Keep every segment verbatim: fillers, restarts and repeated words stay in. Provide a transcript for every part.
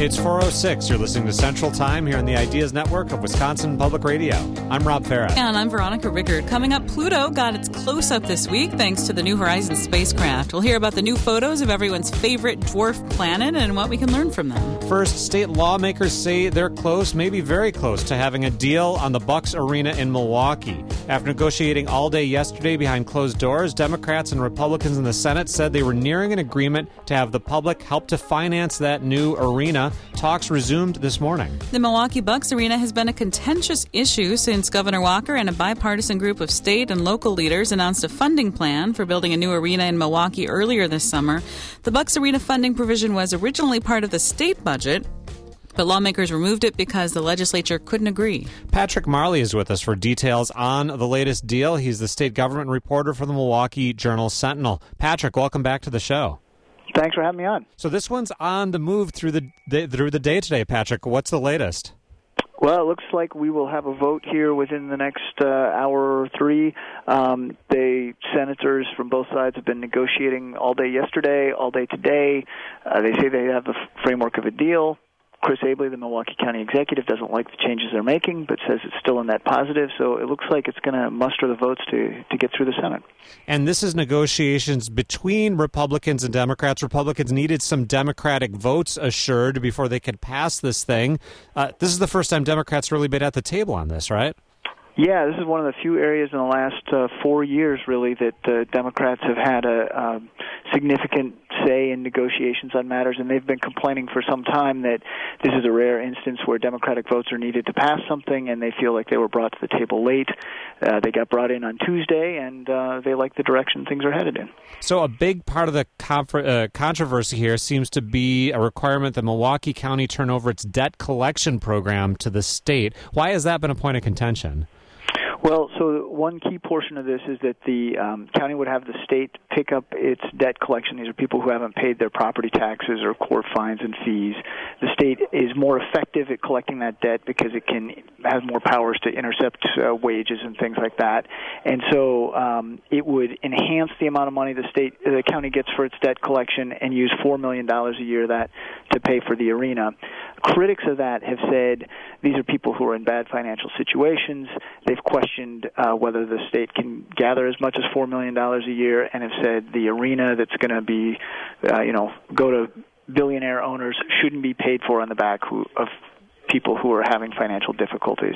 It's four oh six. You're listening to Central Time here on the Ideas Network of Wisconsin Public Radio. I'm Rob Farah. And I'm Veronica Rickard. Coming up, Pluto got its close-up this week thanks to the New Horizons spacecraft. We'll hear about the new photos of everyone's favorite dwarf planet and what we can learn from them. First, state lawmakers say they're close, maybe very close, to having a deal on the Bucks Arena in Milwaukee. After negotiating all day yesterday behind closed doors, Democrats and Republicans in the Senate said they were nearing an agreement to have the public help to finance that new arena. Talks resumed this morning. The Milwaukee Bucks Arena has been a contentious issue since Governor Walker and a bipartisan group of state and local leaders announced a funding plan for building a new arena in Milwaukee earlier this summer. The Bucks Arena funding provision was originally part of the state budget, but lawmakers removed it because the legislature couldn't agree. Patrick Marley is with us for details on the latest deal. He's the state government reporter for the Milwaukee Journal-Sentinel. Patrick, welcome back to the show. Thanks for having me on. So this one's on the move through the, the through the day today, Patrick. What's the latest? Well, it looks like we will have a vote here within the next uh, hour or three. Um, the senators from both sides have been negotiating all day yesterday, all day today. Uh, they say they have the f- framework of a deal. Chris Abele, the Milwaukee County executive, doesn't like the changes they're making, but says it's still a net positive. So it looks like it's going to muster the votes to, to get through the Senate. And this is negotiations between Republicans and Democrats. Republicans needed some Democratic votes assured before they could pass this thing. Uh, this is the first time Democrats really been at the table on this, right? Yeah, this is one of the few areas in the last uh, four years, really, that uh, Democrats have had a, a significant say in negotiations on matters, and they've been complaining for some time that this is a rare instance where Democratic votes are needed to pass something, and they feel like they were brought to the table late. Uh, they got brought in on Tuesday, and uh, they like the direction things are headed in. So a big part of the confer- uh, controversy here seems to be a requirement that Milwaukee County turn over its debt collection program to the state. Why has that been a point of contention? Well, so one key portion of this is that the um, county would have the state pick up its debt collection. These are people who haven't paid their property taxes or court fines and fees. The state is more effective at collecting that debt because it can have more powers to intercept uh, wages and things like that. And so um, it would enhance the amount of money the state, the county gets for its debt collection and use four million dollars a year that to pay for the arena. Critics of that have said these are people who are in bad financial situations. They've questioned uh, whether the state can gather as much as four million dollars a year, and have said the arena that's going to be, uh, you know, go to billionaire owners shouldn't be paid for on the back who, of people who are having financial difficulties.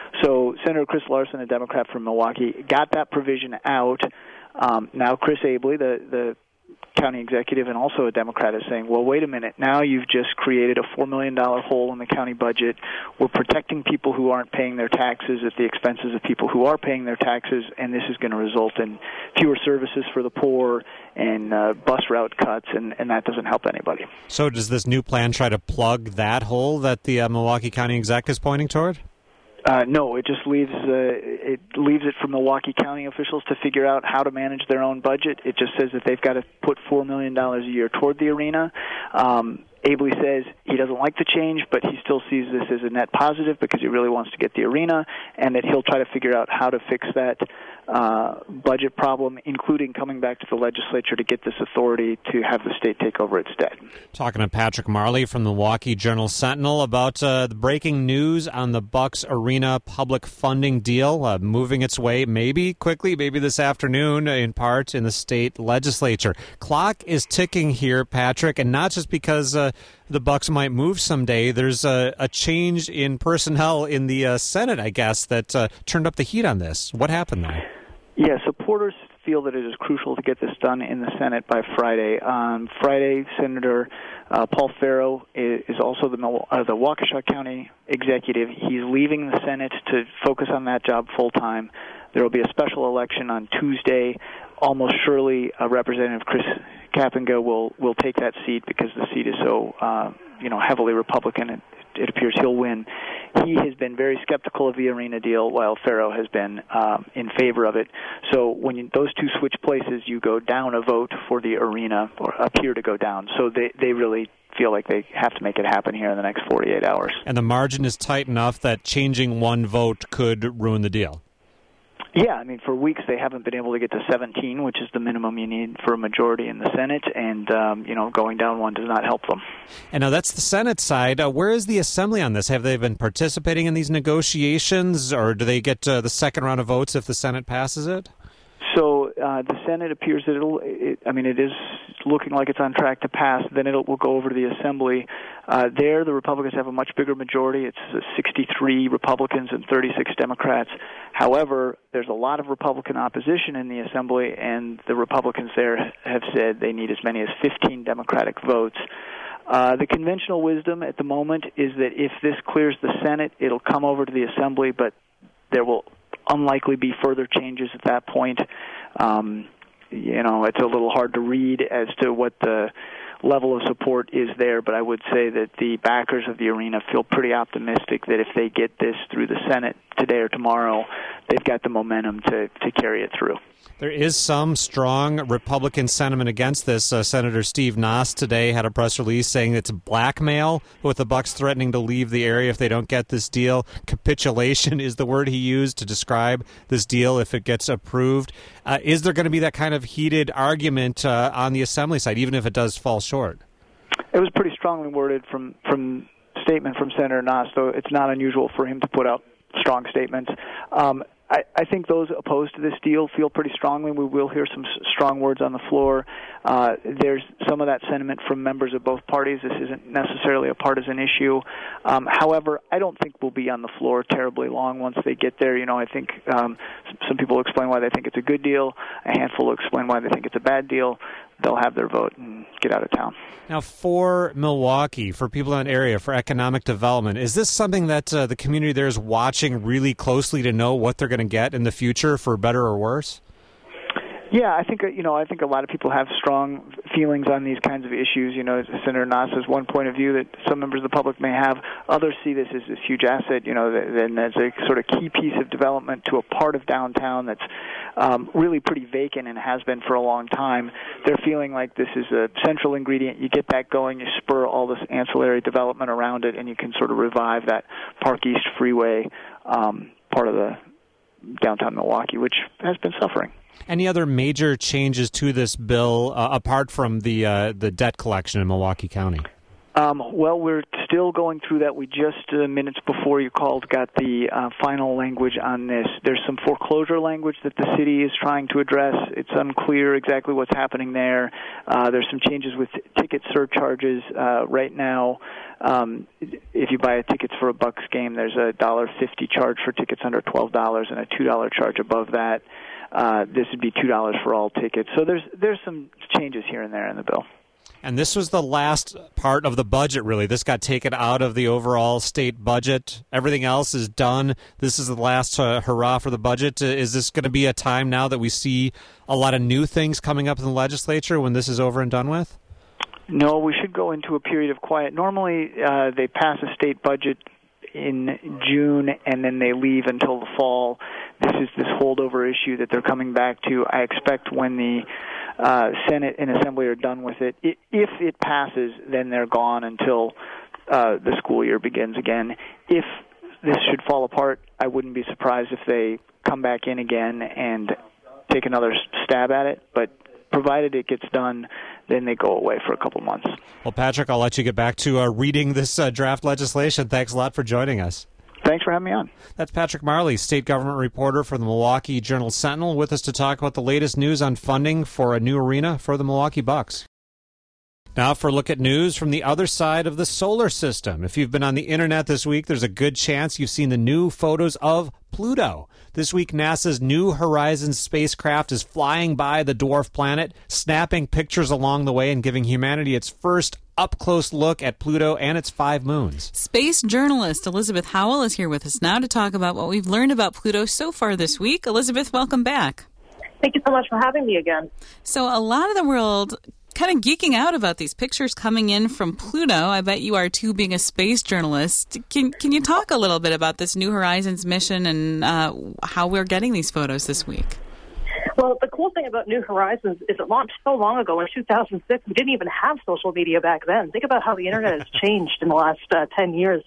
So Senator Chris Larson, a Democrat from Milwaukee, got that provision out. Um, now Chris Abele, the, the county executive and also a Democrat, is saying, well, wait a minute, now you've just created a four million dollars hole in the county budget. We're protecting people who aren't paying their taxes at the expenses of people who are paying their taxes, and this is going to result in fewer services for the poor and uh, bus route cuts, and, and that doesn't help anybody. So does this new plan try to plug that hole that the uh, Milwaukee County exec is pointing toward? Uh, no, it just leaves uh, it leaves it for Milwaukee County officials to figure out how to manage their own budget. It just says that they've got to put four million dollars a year toward the arena. Um, Abele says he doesn't like the change, but he still sees this as a net positive because he really wants to get the arena, and that he'll try to figure out how to fix that uh, budget problem, including coming back to the legislature to get this authority to have the state take over its debt. Talking to Patrick Marley from the Milwaukee Journal-Sentinel about uh, the breaking news on the Bucks Arena public funding deal, uh, moving its way maybe quickly, maybe this afternoon, in part in the state legislature. Clock is ticking here, Patrick, and not just because uh, the Bucks might move someday. There's a, a change in personnel in the uh, Senate, I guess, that uh, turned up the heat on this. What happened there? Yeah, supporters feel that it is crucial to get this done in the Senate by Friday. On Friday, Senator uh, Paul Farrow is also the, uh, the Waukesha County executive. He's leaving the Senate to focus on that job full-time. There will be a special election on Tuesday. Almost surely uh, Representative Chris Kapenga will, will take that seat because the seat is so uh, you know, heavily Republican. It, it appears he'll win. He has been very skeptical of the arena deal, while Farrow has been um, in favor of it. So when you, those two switch places, you go down a vote for the arena, or appear to go down. So they, they really feel like they have to make it happen here in the next forty-eight hours. And the margin is tight enough that changing one vote could ruin the deal. Yeah, I mean, for weeks they haven't been able to get to seventeen, which is the minimum you need for a majority in the Senate, and, um, you know, going down one does not help them. And now that's the Senate side. Uh, where is the Assembly on this? Have they been participating in these negotiations, or do they get uh, the second round of votes if the Senate passes it? So uh, the Senate appears that it'll, it, I mean, it is looking like it's on track to pass. Then it will go over to the Assembly. Uh, there, the Republicans have a much bigger majority. It's uh, sixty-three Republicans and thirty-six Democrats. However, there's a lot of Republican opposition in the Assembly, and the Republicans there have said they need as many as fifteen Democratic votes. Uh, the conventional wisdom at the moment is that if this clears the Senate, it'll come over to the Assembly, but there will unlikely be further changes at that point. Um, you know, it's a little hard to read as to what the level of support is there, but I would say that the backers of the arena feel pretty optimistic that if they get this through the Senate today or tomorrow, they've got the momentum to, to carry it through. There is some strong Republican sentiment against this. Uh, Senator Steve Noss today had a press release saying it's blackmail, with the Bucks threatening to leave the area if they don't get this deal. Capitulation is the word he used to describe this deal if it gets approved. Uh, is there going to be that kind of heated argument uh, on the Assembly side, even if it does fall short? It was pretty strongly worded from from statement from Senator Noss, so it's not unusual for him to put out strong statements. Um, I, I think those opposed to this deal feel pretty strongly. We will hear some s- strong words on the floor. Uh, there's some of that sentiment from members of both parties. This isn't necessarily a partisan issue. Um, however, I don't think we'll be on the floor terribly long once they get there. You know, I think um, some people explain why they think it's a good deal. A handful will explain why they think it's a bad deal. They'll have their vote and get out of town. Now, for Milwaukee, for people in that area, for economic development, is this something that uh, the community there is watching really closely to know what they're going to get in the future, for better or worse? Yeah, I think you know. I think a lot of people have strong feelings on these kinds of issues. You know, Senator Noss has one point of view that some members of the public may have. Others see this as this huge asset. You know, and as a sort of key piece of development to a part of downtown that's um, really pretty vacant and has been for a long time. They're feeling like this is a central ingredient. You get that going, you spur all this ancillary development around it, and you can sort of revive that Park East Freeway um, part of the downtown Milwaukee, which has been suffering. Any other major changes to this bill uh, apart from the uh, the debt collection in Milwaukee County? Um, well, we're still going through that. We just, uh, minutes before you called, got the uh, final language on this. There's some foreclosure language that the city is trying to address. It's unclear exactly what's happening there. Uh, there's some changes with t- ticket surcharges uh, right now. Um, if you buy a tickets for a Bucks game, there's a one dollar fifty charge for tickets under twelve dollars and a two dollars charge above that. Uh, this would be two dollars for all tickets. So there's there's some changes here and there in the bill. And this was the last part of the budget, really. This got taken out of the overall state budget. Everything else is done. This is the last uh, hurrah for the budget. Uh, is this going to be a time now that we see a lot of new things coming up in the legislature when this is over and done with? No, we should go into a period of quiet. Normally, uh, they pass a state budget in June, and then they leave until the fall. This is this holdover issue that they're coming back to. I expect when the uh, Senate and Assembly are done with it, it, if it passes, then they're gone until uh, the school year begins again. If this should fall apart, I wouldn't be surprised if they come back in again and take another stab at it, but provided it gets done, then they go away for a couple months. Well, Patrick, I'll let you get back to uh, reading this uh, draft legislation. Thanks a lot for joining us. Thanks for having me on. That's Patrick Marley, state government reporter for the Milwaukee Journal-Sentinel, with us to talk about the latest news on funding for a new arena for the Milwaukee Bucks. Now for a look at news from the other side of the solar system. If you've been on the internet this week, there's a good chance you've seen the new photos of Pluto. This week, NASA's New Horizons spacecraft is flying by the dwarf planet, snapping pictures along the way and giving humanity its first up-close look at Pluto and its five moons. Space journalist Elizabeth Howell is here with us now to talk about what we've learned about Pluto so far this week. Elizabeth, welcome back. Thank you so much for having me again. So a lot of the world kind of geeking out about these pictures coming in from Pluto. I bet you are too, being a space journalist. Can can you talk a little bit about this New Horizons mission and uh, how we're getting these photos this week? Well, the cool thing about New Horizons is it launched so long ago in two thousand six. We didn't even have social media back then. Think about how the internet has changed in the last uh, ten years.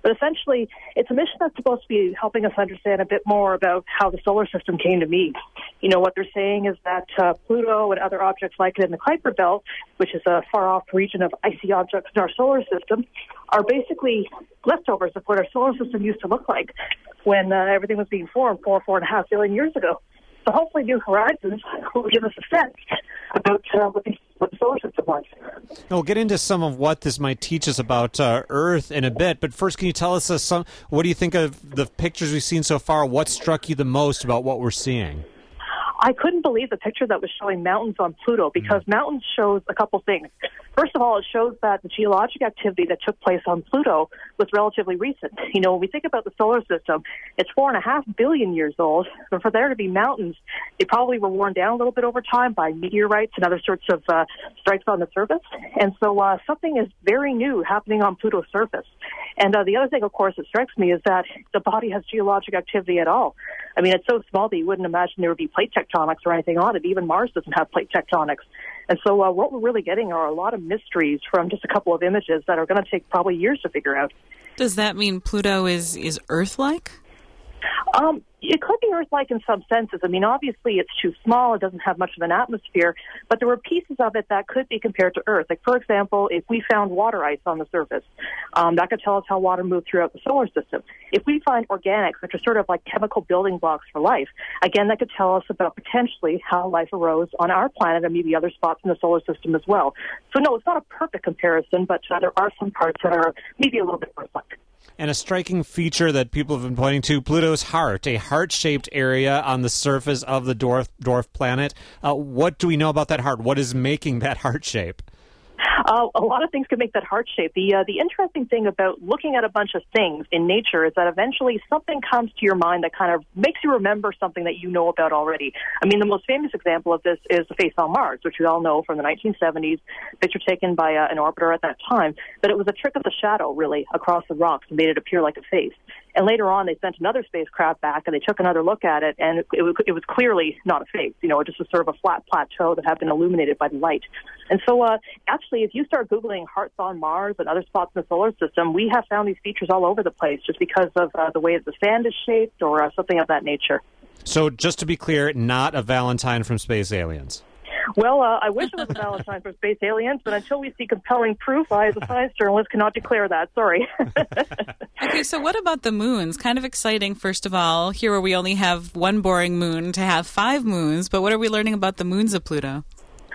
But essentially, it's a mission that's supposed to be helping us understand a bit more about how the solar system came to be. You know, what they're saying is that uh, Pluto and other objects like it in the Kuiper Belt, which is a far-off region of icy objects in our solar system, are basically leftovers of what our solar system used to look like when uh, everything was being formed four, four and a half billion years ago. So hopefully New Horizons will give us a sense about uh, what, the, what the solar system was. We'll get into some of what this might teach us about uh, Earth in a bit, but first can you tell us uh, some, what do you think of the pictures we've seen so far? What struck you the most about what we're seeing? I couldn't believe the picture that was showing mountains on Pluto, because mm. mountains shows a couple things. First of all, it shows that the geologic activity that took place on Pluto was relatively recent. You know, when we think about the solar system, it's four and a half billion years old. And for there to be mountains, they probably were worn down a little bit over time by meteorites and other sorts of uh, strikes on the surface. And so uh, something is very new happening on Pluto's surface. And uh, the other thing, of course, that strikes me is that the body has geologic activity at all. I mean, it's so small that you wouldn't imagine there would be plate tectonics or anything on it. Even Mars doesn't have plate tectonics. And so uh, what we're really getting are a lot of mysteries from just a couple of images that are going to take probably years to figure out. Does that mean Pluto is, is Earth-like? Um, it could be Earth-like in some senses. I mean, obviously it's too small. It doesn't have much of an atmosphere. But there were pieces of it that could be compared to Earth. Like, for example, if we found water ice on the surface, um, that could tell us how water moved throughout the solar system. If we find organics, which are sort of like chemical building blocks for life, again, that could tell us about potentially how life arose on our planet and maybe other spots in the solar system as well. So, no, it's not a perfect comparison, but uh, there are some parts that are maybe a little bit Earth-like. And a striking feature that people have been pointing to, Pluto's heart, a heart-shaped area on the surface of the dwarf, dwarf planet. Uh, what do we know about that heart? What is making that heart shape? Uh, a lot of things can make that heart shape. The uh, the interesting thing about looking at a bunch of things in nature is that eventually something comes to your mind that kind of makes you remember something that you know about already. I mean, the most famous example of this is the face on Mars, which we all know from the nineteen seventies, picture taken by uh, an orbiter at that time, that it was a trick of the shadow, really, across the rocks and made it appear like a face. And later on, they sent another spacecraft back, and they took another look at it, and it, it, was, it was clearly not a face. You know, it just was sort of a flat plateau that had been illuminated by the light. And so, uh, actually, if you start Googling hearts on Mars and other spots in the solar system, we have found these features all over the place just because of uh, the way that the sand is shaped or uh, something of that nature. So, just to be clear, not a Valentine from Space Aliens. Well, uh, I wish it was a Valentine for space aliens, but until we see compelling proof, I, as a science journalist, cannot declare that. Sorry. Okay, so what about the moons? Kind of exciting, first of all, here where we only have one boring moon to have five moons, but what are we learning about the moons of Pluto?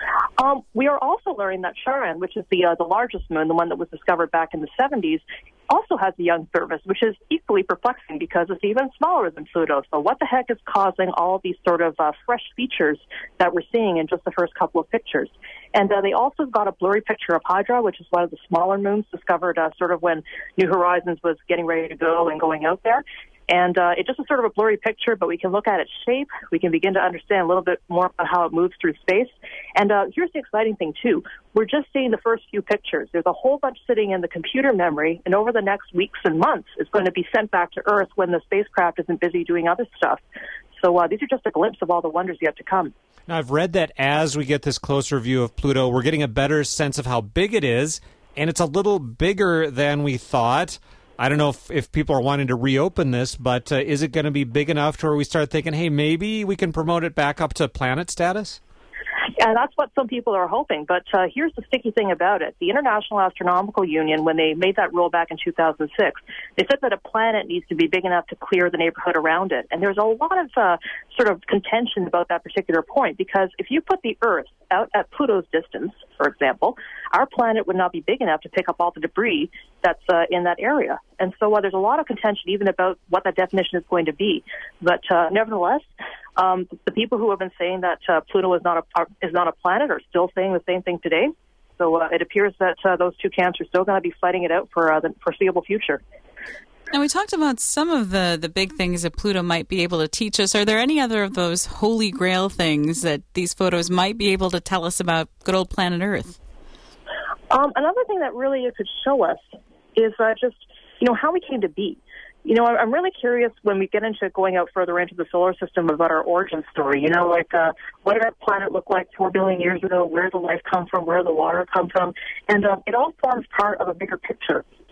Um, we are also learning that Charon, which is the uh, the largest moon, the one that was discovered back in the seventies, also has a young surface, which is equally perplexing because it's even smaller than Pluto. So what the heck is causing all these sort of uh, fresh features that we're seeing in just the first couple of pictures? And uh, they also got a blurry picture of Hydra, which is one of the smaller moons discovered uh, sort of when New Horizons was getting ready to go and going out there. And uh, it just is sort of a blurry picture, but we can look at its shape. We can begin to understand a little bit more about how it moves through space. And uh, here's the exciting thing, too. We're just seeing the first few pictures. There's a whole bunch sitting in the computer memory, and over the next weeks and months, it's going to be sent back to Earth when the spacecraft isn't busy doing other stuff. So uh, these are just a glimpse of all the wonders yet to come. Now, I've read that as we get this closer view of Pluto, we're getting a better sense of how big it is, and it's a little bigger than we thought. I don't know if, if people are wanting to reopen this, but uh, is it going to be big enough to where we start thinking, hey, maybe we can promote it back up to planet status? Yeah, that's what some people are hoping. But uh, here's the sticky thing about it. The International Astronomical Union, when they made that rule back in two thousand six, they said that a planet needs to be big enough to clear the neighborhood around it. And there's a lot of uh, sort of contention about that particular point, because if you put the Earth out at Pluto's distance, for example, our planet would not be big enough to pick up all the debris that's uh, in that area. And so uh, there's a lot of contention even about what that definition is going to be. But uh, nevertheless, um, the people who have been saying that uh, Pluto is not a is not a planet are still saying the same thing today. So uh, it appears that uh, those two camps are still going to be fighting it out for uh, the foreseeable future. Now, we talked about some of the, the big things that Pluto might be able to teach us. Are there any other of those holy grail things that these photos might be able to tell us about good old planet Earth? Um, another thing that really it could show us is uh, just, you know, how we came to be. You know, I'm really curious when we get into going out further into the solar system about our origin story. You know, like uh, what did our planet look like four billion years ago? Where did the life come from? Where did the water come from? And um, it all forms part of a bigger picture.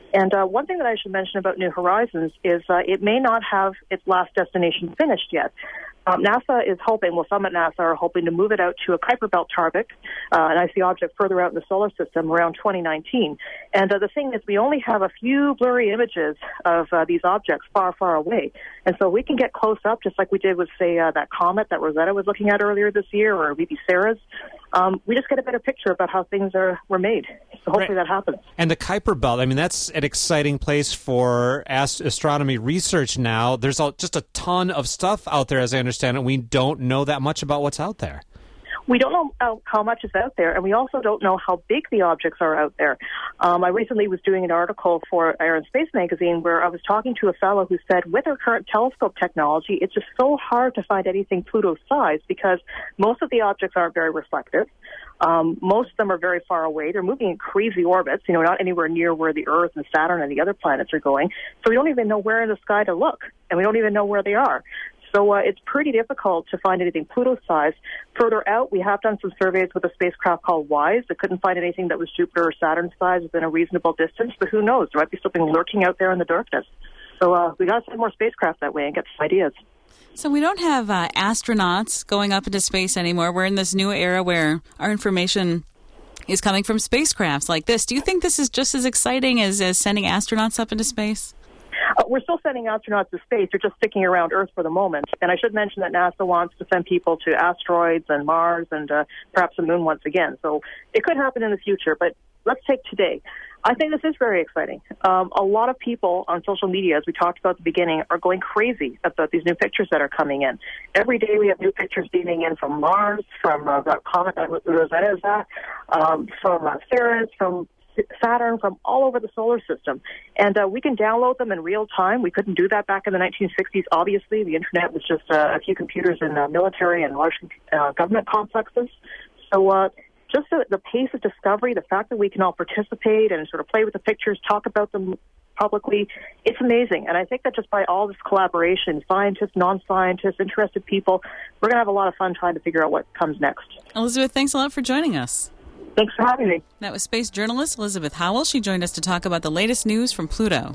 And uh, one thing that I should mention about New Horizons is uh, it may not have its last destination finished yet. Um, NASA is hoping, well, some at NASA are hoping to move it out to a Kuiper Belt target, uh, an icy object further out in the solar system around twenty nineteen. And uh, the thing is, we only have a few blurry images of uh, these objects far, far away. And so we can get close up, just like we did with, say, uh, that comet that Rosetta was looking at earlier this year, or maybe Ceres. Um, we just get a better picture about how things are were made. So hopefully right. that happens. And the Kuiper Belt, I mean, that's an exciting place for ast- astronomy research now. There's a, just a ton of stuff out there, as I understand it. We don't know that much about what's out there. We don't know how, how much is out there, and we also don't know how big the objects are out there. Um, I recently was doing an article for Air and Space magazine where I was talking to a fellow who said with our current telescope technology, it's just so hard to find anything Pluto's size because most of the objects aren't very reflective. Um, most of them are very far away. They're moving in crazy orbits, you know, not anywhere near where the Earth and Saturn and the other planets are going. So we don't even know where in the sky to look, and we don't even know where they are. So uh, it's pretty difficult to find anything Pluto-sized. Further out, we have done some surveys with a spacecraft called WISE that couldn't find anything that was Jupiter or Saturn-sized within a reasonable distance, but who knows? There might be something lurking out there in the darkness. So uh, we got to send more spacecraft that way and get some ideas. So we don't have uh, astronauts going up into space anymore. We're in this new era where our information is coming from spacecrafts like this. Do you think this is just as exciting as, as sending astronauts up into space? Uh, we're still sending astronauts to space. They're just sticking around Earth for the moment. And I should mention that NASA wants to send people to asteroids and Mars and uh, perhaps the moon once again. So it could happen in the future, but let's take today. I think this is very exciting. Um, a lot of people on social media, as we talked about at the beginning, are going crazy about these new pictures that are coming in. Every day we have new pictures beaming in from Mars, from uh, that comet that Rosetta is at, um, from uh, Ceres, from Saturn, from all over the solar system. And uh, we can download them in real time. We couldn't do that back in the nineteen sixties, obviously. The Internet was just uh, a few computers in uh, military and large uh, government complexes. So uh, just the, the pace of discovery, the fact that we can all participate and sort of play with the pictures, talk about them publicly, it's amazing. And I think that just by all this collaboration, scientists, non-scientists, interested people, we're going to have a lot of fun trying to figure out what comes next. Elizabeth, thanks a lot for joining us. Thanks for having me. That was space journalist Elizabeth Howell. She joined us to talk about the latest news from Pluto.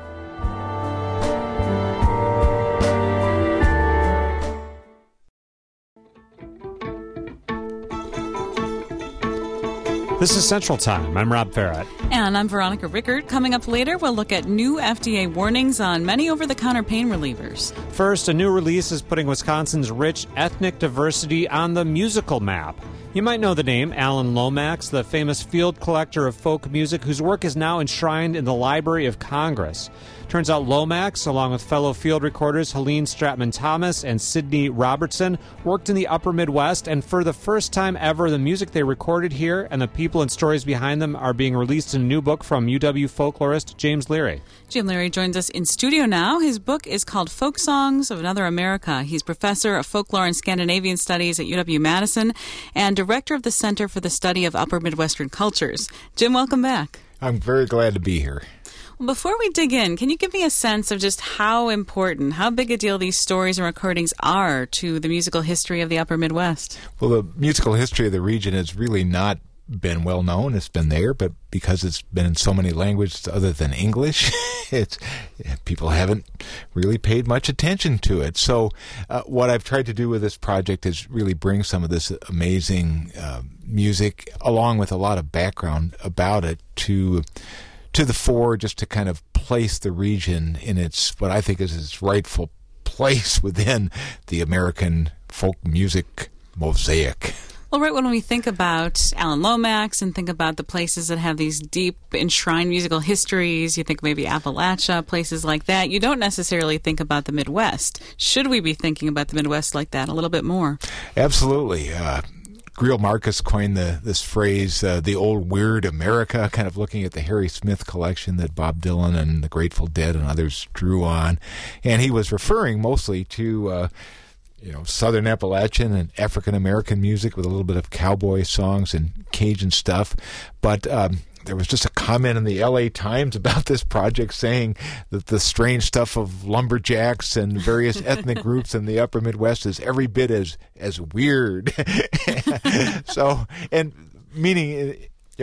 This is Central Time. I'm Rob Farrett. And I'm Veronica Rickert. Coming up later, we'll look at new F D A warnings on many over-the-counter pain relievers. First, a new release is putting Wisconsin's rich ethnic diversity on the musical map. You might know the name Alan Lomax, the famous field collector of folk music whose work is now enshrined in the Library of Congress. Turns out Lomax, along with fellow field recorders Helene Stratman-Thomas and Sidney Robertson, worked in the upper Midwest, and for the first time ever, the music they recorded here and the people and stories behind them are being released in a new book from U W folklorist James Leary. Jim Leary joins us in studio now. His book is called Folk Songs of Another America. He's professor of folklore and Scandinavian studies at U W-Madison and director of the Center for the Study of Upper Midwestern Cultures. Jim, welcome back. I'm very glad to be here. Well, before we dig in, can you give me a sense of just how important, how big a deal these stories and recordings are to the musical history of the Upper Midwest? Well, the musical history of the region has really not been well known. It's been there, but because it's been in so many languages other than English, it's people haven't really paid much attention to it. So uh, what I've tried to do with this project is really bring some of this amazing uh, music along with a lot of background about it to to the fore, just to kind of place the region in its, what I think is its rightful place within the American folk music mosaic. Well, right when we think about Alan Lomax and think about the places that have these deep enshrined musical histories, you think maybe Appalachia, places like that, you don't necessarily think about the Midwest. Should we be thinking about the Midwest like that a little bit more? Absolutely. Uh, Greil Marcus coined the, this phrase, uh, the old weird America, kind of looking at the Harry Smith collection that Bob Dylan and the Grateful Dead and others drew on. And he was referring mostly to uh, you know, Southern Appalachian and African-American music with a little bit of cowboy songs and Cajun stuff. But um, there was just a comment in the L A Times about this project saying that the strange stuff of lumberjacks and various ethnic groups in the upper Midwest is every bit as as weird. So, and meaning, you know,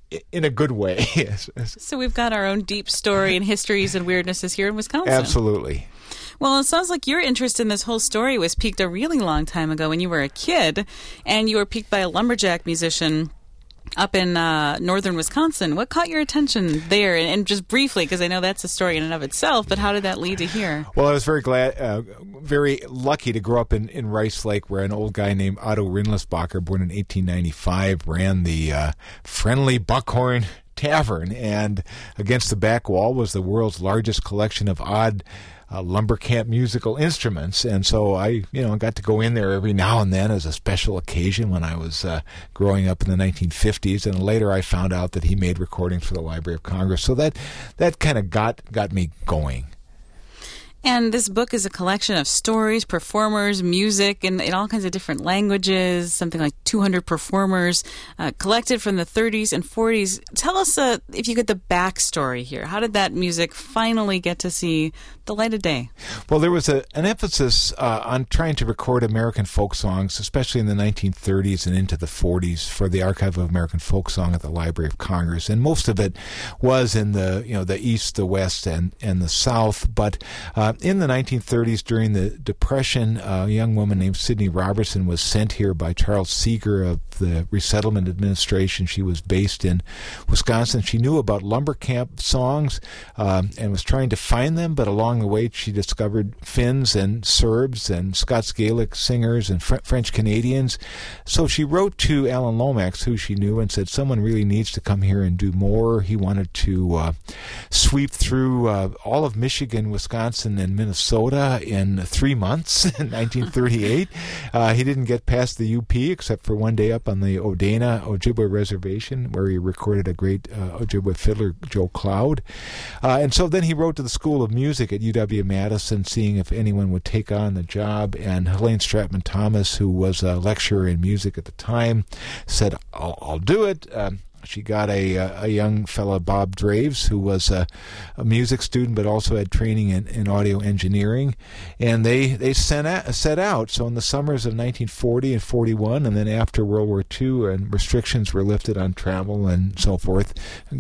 in a good way. So we've got our own deep story and histories and weirdnesses here in Wisconsin. Absolutely. Well, it sounds like your interest in this whole story was piqued a really long time ago when you were a kid, and you were piqued by a lumberjack musician up in uh, northern Wisconsin. What caught your attention there? And, and just briefly, because I know that's a story in and of itself, but how did that lead to here? Well, I was very glad, uh, very lucky to grow up in, in Rice Lake, where an old guy named Otto Rindlisbacher, born in eighteen ninety-five, ran the uh, Friendly Buckhorn Tavern. And against the back wall was the world's largest collection of odd Uh, lumber camp musical instruments, and so I, you know, got to go in there every now and then as a special occasion when I was uh, growing up in the nineteen fifties. And later, I found out that he made recordings for the Library of Congress, so that that kind of got got me going. And this book is a collection of stories, performers, music, and in all kinds of different languages, something like two hundred performers uh, collected from the thirties and forties. Tell us, uh, if you get the backstory here. How did that music finally get to see the light of day? Well, there was a, an emphasis uh, on trying to record American folk songs, especially in the nineteen thirties and into the forties, for the Archive of American Folk Song at the Library of Congress. And most of it was in the, you know, the East, the West, and, and the South. But uh, in the nineteen thirties, during the Depression, a young woman named Sidney Robertson was sent here by Charles Seeger of the Resettlement Administration. She was based in Wisconsin. She knew about lumber camp songs um, and was trying to find them, but along the way she discovered Finns and Serbs and Scots Gaelic singers and Fr- French Canadians. So she wrote to Alan Lomax, who she knew, and said someone really needs to come here and do more. He wanted to uh, sweep through uh, all of Michigan, Wisconsin, and Minnesota in three months in nineteen thirty-eight. Uh, he didn't get past the U P except for one day up on the Odana Ojibwe Reservation, where he recorded a great uh, Ojibwe fiddler, Joe Cloud. Uh, and so then he wrote to the School of Music at U W Madison, seeing if anyone would take on the job. And Helene Stratman Thomas, who was a lecturer in music at the time, said, I'll, I'll do it. Um, She got a a young fellow, Bob Draves, who was a, a music student but also had training in, in audio engineering, and they they sent out, set out. So in the summers of nineteen forty and forty-one, and then after World War Two, and restrictions were lifted on travel and so forth,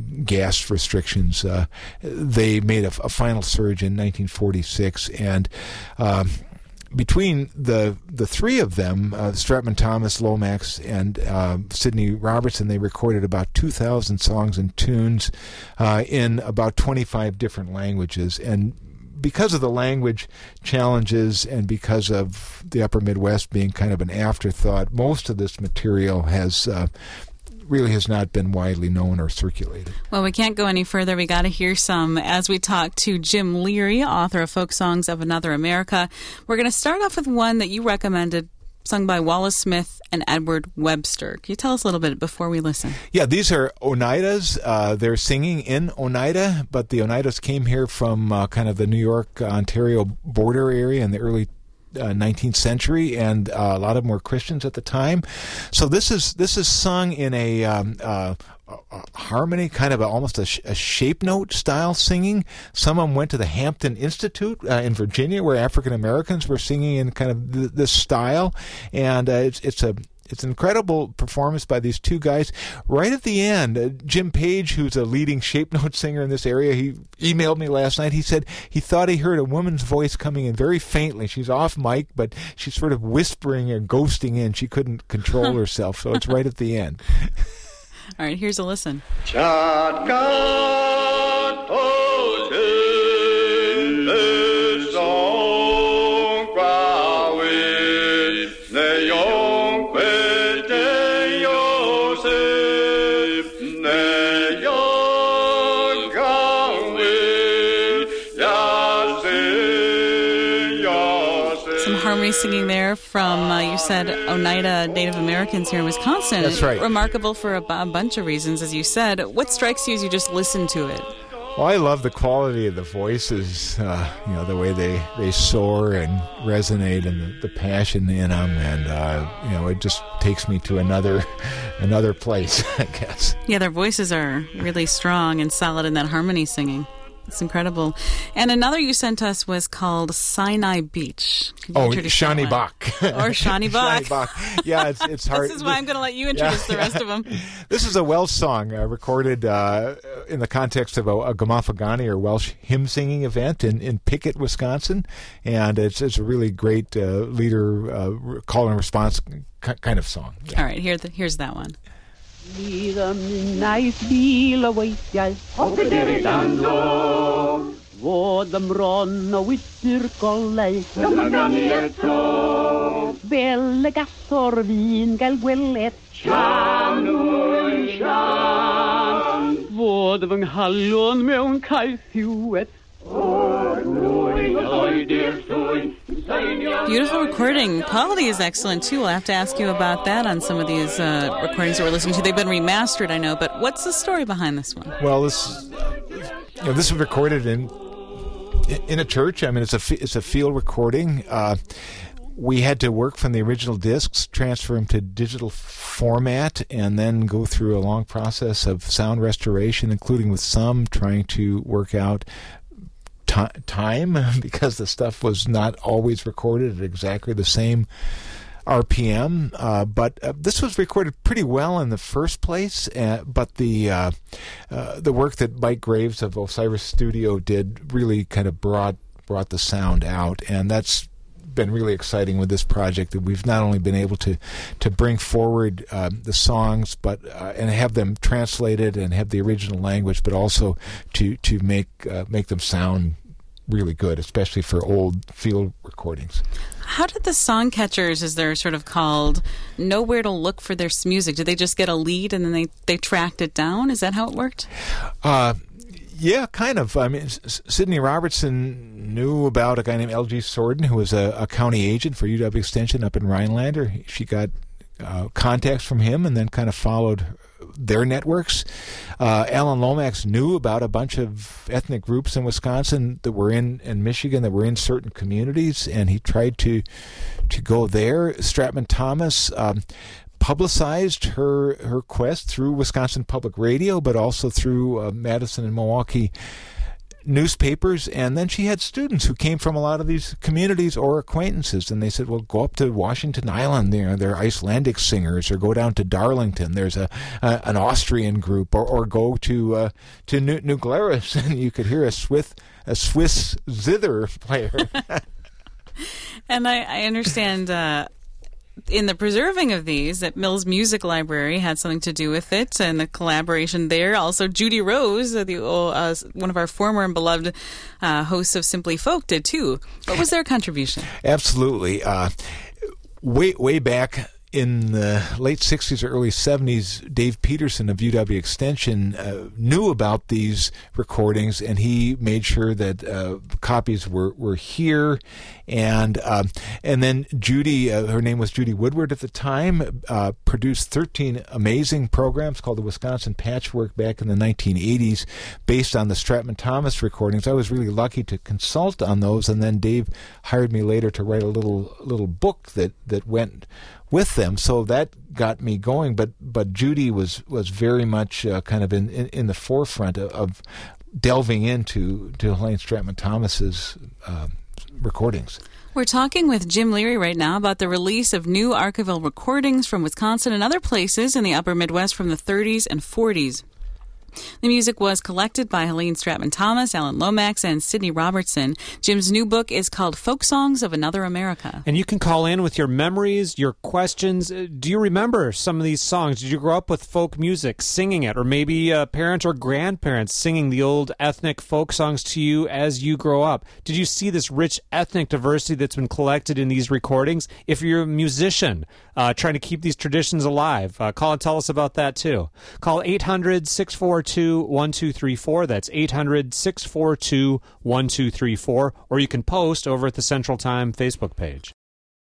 gas restrictions, uh, they made a, a final surge in nineteen forty-six, and um, between the the three of them, uh, Stratman Thomas, Lomax, and uh, Sidney Robertson, they recorded about two thousand songs and tunes uh, in about twenty-five different languages. And because of the language challenges and because of the Upper Midwest being kind of an afterthought, most of this material has uh, really has not been widely known or circulated. Well, we can't go any further. We got to hear some as we talk to Jim Leary, author of Folk Songs of Another America. We're going to start off with one that you recommended, sung by Wallace Smith and Edward Webster. Can you tell us a little bit before we listen? Yeah, these are Oneidas. Uh, they're singing in Oneida, but the Oneidas came here from uh, kind of the New York-Ontario border area in the early Uh, nineteenth century, and uh, a lot of them were Christians at the time. So this is this is sung in a, um, uh, a harmony, kind of a, almost a, sh- a shape note style singing. Some of them went to the Hampton Institute uh, in Virginia, where African Americans were singing in kind of th- this style, and uh, it's it's a It's an incredible performance by these two guys. Right at the end, uh, Jim Page, who's a leading shape note singer in this area, he emailed me last night. He said he thought he heard a woman's voice coming in very faintly. She's off mic, but she's sort of whispering and ghosting in. She couldn't control herself, so it's right at the end. All right, here's a listen. Singing there from, uh, you said, Oneida Native Americans here in Wisconsin. That's right. Remarkable for a, b- a bunch of reasons, as you said. What strikes you as you just listen to it? Well, I love the quality of the voices, uh, you know, the way they, they soar and resonate, and the, the passion in them, and, uh, you know, it just takes me to another another place, I guess. Yeah, their voices are really strong and solid in that harmony singing. It's incredible. And another you sent us was called Sinai Beach. Oh, Shani Bach. Or Shani Bach. Shani Bach. Yeah, it's, it's hard. This is why I'm going to let you introduce yeah. the rest of them. This is a Welsh song uh, recorded uh, in the context of a, a Gamafagani or Welsh hymn singing event in, in Pickett, Wisconsin. And it's, it's a really great uh, leader uh, call and response kind of song. Yeah. All right, here the, here's that one. Fod ymron o wytyr golau Cymrani eto Fel y gathor fi'n gael gweled Llanw'n llan Fod fy nghalon mewn caeth hiwed Beautiful recording. Quality is excellent, too. We'll have to ask you about that on some of these uh, recordings that we're listening to. They've been remastered, I know, but what's the story behind this one? Well, this you know, this was recorded in in a church. I mean, it's a, it's a field recording. Uh, we had to work from the original discs, transfer them to digital format, and then go through a long process of sound restoration, including with some trying to work out time because the stuff was not always recorded at exactly the same R P M. Uh, but uh, this was recorded pretty well in the first place. Uh, but the uh, uh, the work that Mike Graves of Osiris Studio did really kind of brought brought the sound out, and that's been really exciting with this project, that we've not only been able to to bring forward uh, the songs, but uh, and have them translated and have the original language, but also to to make uh, make them sound really good, especially for old field recordings. How did the song catchers, as they're sort of called, know where to look for their music? Did they just get a lead and then they, they tracked it down? Is that how it worked? Uh, yeah, kind of. I mean, S- Sidney Robertson knew about a guy named L G Sorden, who was a, a county agent for U W Extension up in Rhinelander. She got uh, contacts from him and then kind of followed their networks. Uh, Alan Lomax knew about a bunch of ethnic groups in Wisconsin that were in, in Michigan, that were in certain communities, and he tried to to go there. Stratman Thomas um, publicized her her quest through Wisconsin Public Radio, but also through uh, Madison and Milwaukee newspapers, and then she had students who came from a lot of these communities or acquaintances, and they said, well, go up to Washington Island, you know, there are Icelandic singers, or go down to Darlington, there's a, a an Austrian group, or, or go to uh, to New, New Glarus, and you could hear a Swiss a Swiss zither player. And I, I understand uh, in the preserving of these, that Mills Music Library had something to do with it, and the collaboration there. Also, Judy Rose, uh, the, uh, one of our former and beloved uh, hosts of Simply Folk, did too. What was their contribution? Absolutely. Uh, way, way back in the late sixties or early seventies, Dave Peterson of U W Extension uh, knew about these recordings, and he made sure that uh, copies were, were here. And uh, and then Judy, uh, her name was Judy Woodward at the time, uh, produced thirteen amazing programs called the Wisconsin Patchwork back in the nineteen eighties, based on the Stratman Thomas recordings. I was really lucky to consult on those, and then Dave hired me later to write a little little book that, that went with them. So that got me going. But but Judy was was very much uh, kind of in, in, in the forefront of, of delving into to Helene Stratman Thomas's uh, recordings. We're talking with Jim Leary right now about the release of new archival recordings from Wisconsin and other places in the upper Midwest from the thirties and forties. The music was collected by Helene Stratman Thomas, Alan Lomax, and Sidney Robertson. Jim's new book is called Folk Songs of Another America. And you can call in with your memories, your questions. Do you remember some of these songs? Did you grow up with folk music, singing it? Or maybe uh, parents or grandparents singing the old ethnic folk songs to you as you grow up? Did you see this rich ethnic diversity that's been collected in these recordings? If you're a musician uh, trying to keep these traditions alive, uh, call and tell us about that too. Call eight hundred, six four two, one two three four. That's eight hundred, six four two, one two three four. Or you can post over at the Central Time Facebook page.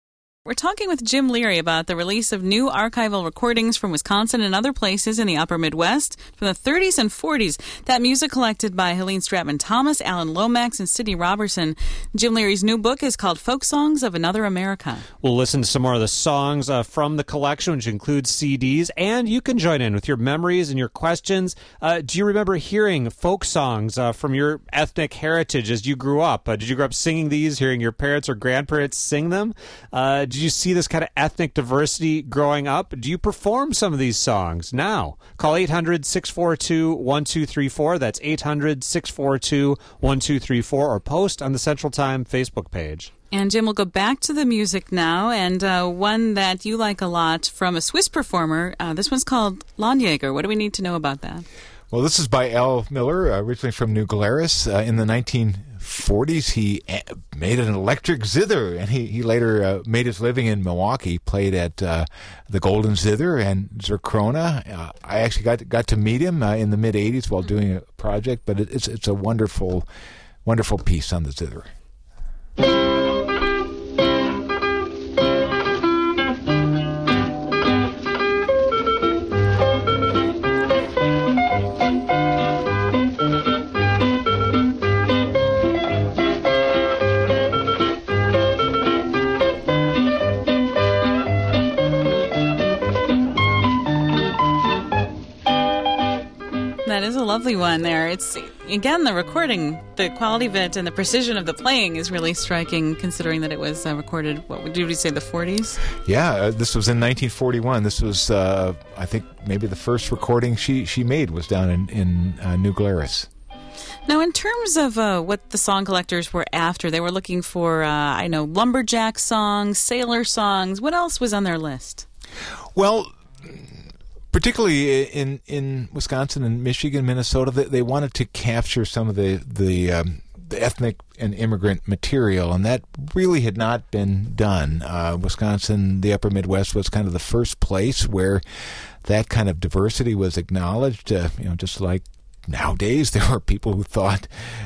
We're talking with Jim Leary about the release of new archival recordings from Wisconsin and other places in the upper Midwest from the thirties and forties. That music collected by Helene Stratman Thomas, Alan Lomax, and Sidney Robertson. Jim Leary's new book is called Folk Songs of Another America. We'll listen to some more of the songs uh, from the collection, which includes C Ds, and you can join in with your memories and your questions. Uh, do you remember hearing folk songs uh, from your ethnic heritage as you grew up? Uh, did you grow up singing these, hearing your parents or grandparents sing them? Uh, did you see this kind of ethnic diversity growing up? Do you perform some of these songs now? Call eight hundred, six four two, one two three four. That's eight hundred, six four two, one two three four, or post on the Central Time Facebook page. And Jim, we'll go back to the music now, and uh, one that you like a lot from a Swiss performer. Uh, this one's called Landjäger. What do we need to know about that? Well, this is by Al Miller, uh, originally from New Glarus. Uh, in the nineteen forties, he a- made an electric zither, and he, he later uh, made his living in Milwaukee, played at uh, the Golden Zither and Zerkrona. Uh, I actually got, got to meet him uh, in the mid-eighties while doing a project, but it, it's, it's a wonderful, wonderful piece on the zither. That is a lovely one there. It's, again, the recording, the quality of it and the precision of the playing is really striking, considering that it was uh, recorded, what would you say, the forties? Yeah, uh, this was in nineteen forty-one. This was, uh, I think, maybe the first recording she, she made was down in, in uh, New Glarus. Now, in terms of uh, what the song collectors were after, they were looking for, uh, I know, lumberjack songs, sailor songs. What else was on their list? Well, particularly in, in Wisconsin and Michigan, Minnesota, they, they wanted to capture some of the the, um, the ethnic and immigrant material, and that really had not been done. Uh, Wisconsin, the upper Midwest, was kind of the first place where that kind of diversity was acknowledged. Uh, you know, just like nowadays, there were people who thought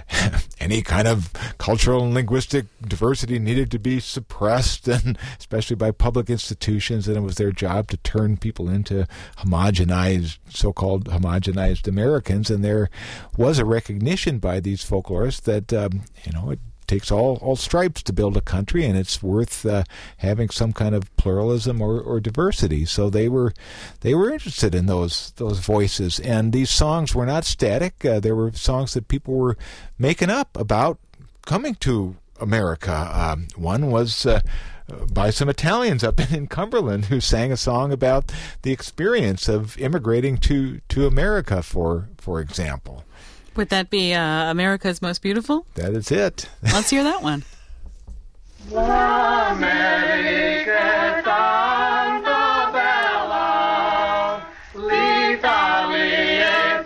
any kind of cultural and linguistic diversity needed to be suppressed, and especially by public institutions, and it was their job to turn people into homogenized, so-called homogenized Americans. And there was a recognition by these folklorists that, um, you know, it takes all, all stripes to build a country, and it's worth uh, having some kind of pluralism or, or diversity. So they were they were interested in those those voices, and these songs were not static. Uh, there were songs that people were making up about coming to America. Um, one was uh, by some Italians up in Cumberland who sang a song about the experience of immigrating to, to America, for for example. Would that be uh, America's Most Beautiful? That is it. Let's hear that one. America tanto bella, l'Italia è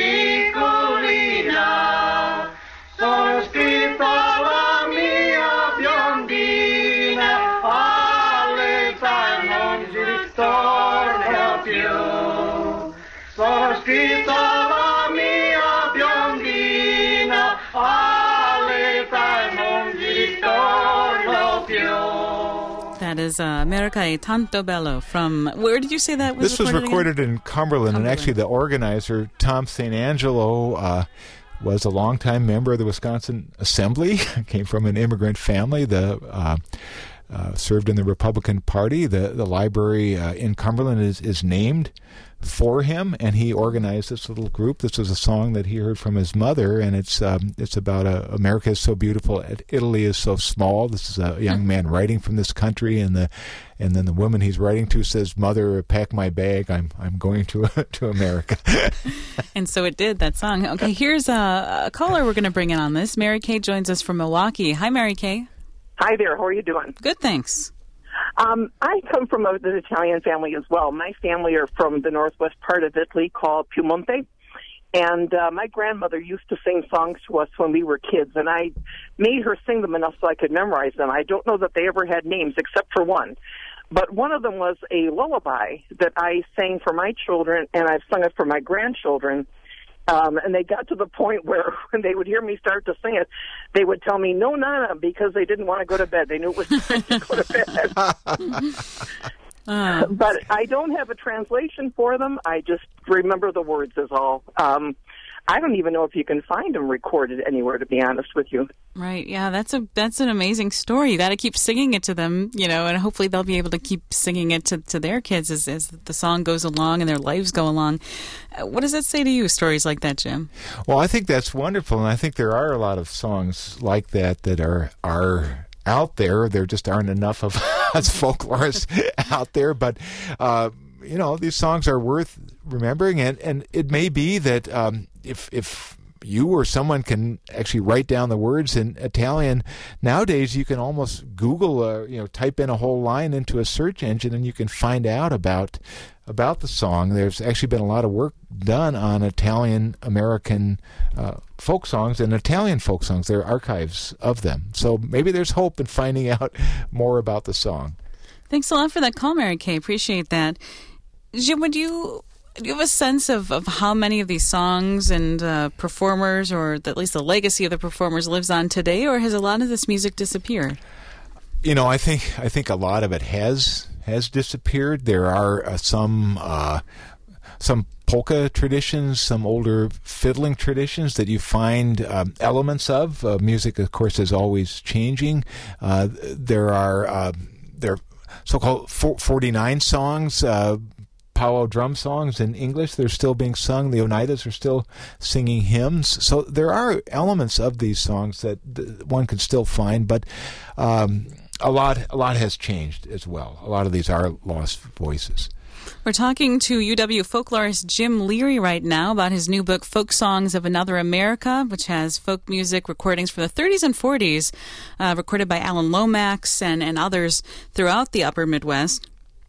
piccolina, sono scritta la mia biondina, all'età non ci ritorno più, sono scritta la mia biondina, all'età non ci ritorno più. That is uh, America è tanto bello from, where did you say that was This recorded was recorded again? in Cumberland, Cumberland, and actually the organizer, Tom Saint Angelo, uh, was a longtime member of the Wisconsin Assembly, came from an immigrant family, the uh, uh, served in the Republican Party. The, the library uh, in Cumberland is, is named for him, and he organized this little group. This was a song that he heard from his mother, and it's um, it's about uh, America is so beautiful, Italy is so small. This is a young man writing from this country, and the and then the woman he's writing to says, "Mother, pack my bag. I'm I'm going to to America." And so it did, that song. Okay, here's a, a caller we're going to bring in on this. Mary Kay joins us from Milwaukee. Hi, Mary Kay. Hi there. How are you doing? Good, thanks. Um, I come from a, an Italian family as well. My family are from the northwest part of Italy called Piemonte. And uh, my grandmother used to sing songs to us when we were kids, and I made her sing them enough so I could memorize them. I don't know that they ever had names except for one. But one of them was a lullaby that I sang for my children, and I've sung it for my grandchildren. Um, and they got to the point where when they would hear me start to sing it, they would tell me, no, Nana, because they didn't want to go to bed. They knew it was time to go to bed. uh. But I don't have a translation for them. I just remember the words is all. Um, I don't even know if you can find them recorded anywhere, to be honest with you. Right. Yeah, that's a that's an amazing story. You got to keep singing it to them, you know, and hopefully they'll be able to keep singing it to, to their kids as, as the song goes along and their lives go along. Uh, what does that say to you, stories like that, Jim? Well, I think that's wonderful, and I think there are a lot of songs like that that are are out there. There just aren't enough of us folklorists out there, but uh, you know, these songs are worth remembering, and, and it may be that um, if if you or someone can actually write down the words in Italian, nowadays you can almost Google, uh, you know, type in a whole line into a search engine, and you can find out about about the song. There's actually been a lot of work done on Italian American uh, folk songs and Italian folk songs. There are archives of them, so maybe there's hope in finding out more about the song. Thanks a lot for that call, Mary Kay. Appreciate that. Jim, would you do you have a sense of, of how many of these songs and uh, performers, or at least the legacy of the performers, lives on today, or has a lot of this music disappeared? You know, I think I think a lot of it has has disappeared. There are uh, some uh, some polka traditions, some older fiddling traditions that you find um, elements of. Uh, music, of course, is always changing. Uh, there are uh, there are so-called forty-nine songs. Uh, powwow drum songs in English. They're still being sung. The Oneidas are still singing hymns. So there are elements of these songs that one can still find, but um, a lot a lot has changed as well. A lot of these are lost voices. We're talking to U W folklorist Jim Leary right now about his new book, Folk Songs of Another America, which has folk music recordings from the thirties and forties, uh, recorded by Alan Lomax and, and others throughout the upper Midwest.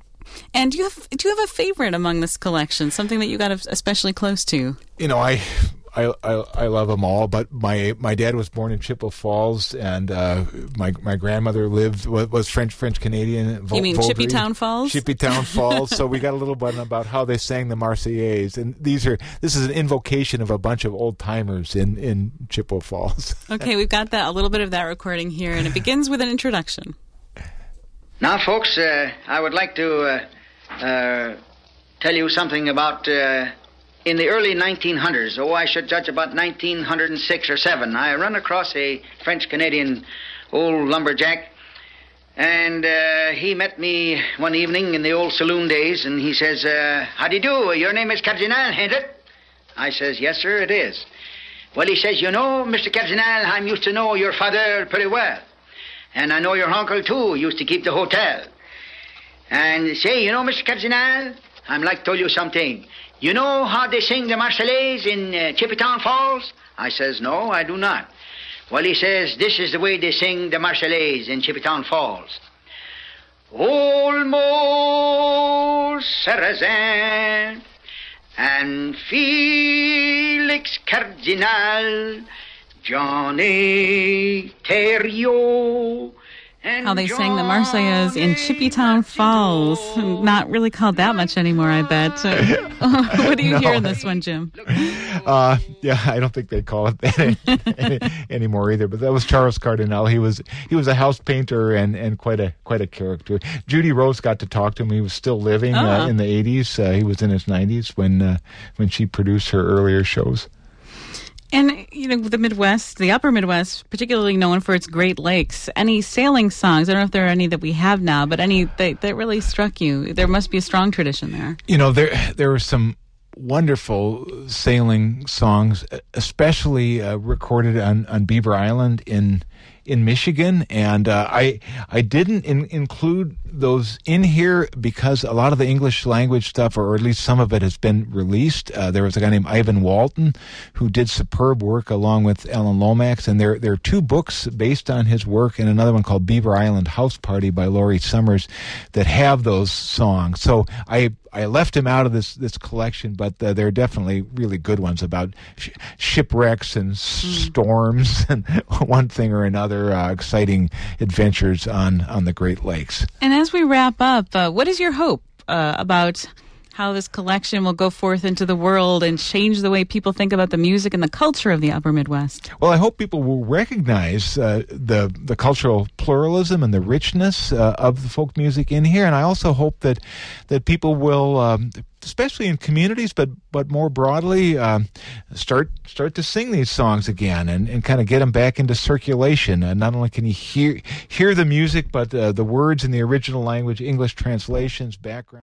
And do you have do you have a favorite among this collection? Something that you got especially close to? You know, I I I, I love them all, but my, my dad was born in Chippewa Falls, and uh, my my grandmother lived was French French Canadian. You mean Chippytown Falls? Chippytown Falls. So we got a little bit about how they sang the Marseillaise, and these are this is an invocation of a bunch of old timers in in Chippewa Falls. Okay, we've got that a little bit of that recording here, and it begins with an introduction. Now, folks, uh, I would like to uh, uh, tell you something about uh, in the early nineteen hundreds. Oh, I should judge about nineteen oh six or seven. I run across a French-Canadian old lumberjack, and uh, he met me one evening in the old saloon days, and he says, uh, how do you do? Your name is Cardinal, ain't it? I says, yes, sir, it is. Well, he says, you know, Mister Cardinal, I'm used to know your father pretty well. And I know your uncle, too, used to keep the hotel. And say, you know, Mister Cardinal, I'm like to tell you something. You know how they sing the Marseillaise in uh, Chippytown Falls? I says, no, I do not. Well, he says, this is the way they sing the Marseillaise in Chippytown Falls. Almost Sarrazin and Felix Cardinal, Johnny Thériault. How they sang the Marseillaise in Chippytown Falls. Not really called that much anymore, I bet. So, what do you no. hear in this one, Jim? Uh, yeah, I don't think they call it that anymore either. But that was Charles Cardinal. He was he was a house painter and, and quite a quite a character. Judy Rose got to talk to him. He was still living oh. uh, in the eighties. Uh, he was in his nineties when uh, when she produced her earlier shows. And, you know, the Midwest, the upper Midwest, particularly known for its Great Lakes, any sailing songs, I don't know if there are any that we have now, but any that, that really struck you? There must be a strong tradition there. You know, there there were some wonderful sailing songs, especially uh, recorded on, on Beaver Island in in Michigan, and uh, I I didn't in, include those in here because a lot of the English language stuff, or at least some of it, has been released. Uh, there was a guy named Ivan Walton who did superb work along with Alan Lomax, and there there are two books based on his work, and another one called Beaver Island House Party by Laurie Summers that have those songs. So I I left him out of this this collection, but uh, there are definitely really good ones about sh- shipwrecks and mm. storms and one thing or another. Uh, exciting adventures on, on the Great Lakes. And as we wrap up, uh, what is your hope uh, about how this collection will go forth into the world and change the way people think about the music and the culture of the Upper Midwest. Well, I hope people will recognize uh, the the cultural pluralism and the richness uh, of the folk music in here, and I also hope that that people will, um, especially in communities, but but more broadly, um, start start to sing these songs again and, and kind of get them back into circulation. And not only can you hear hear the music, but uh, the words in the original language, English translations, background.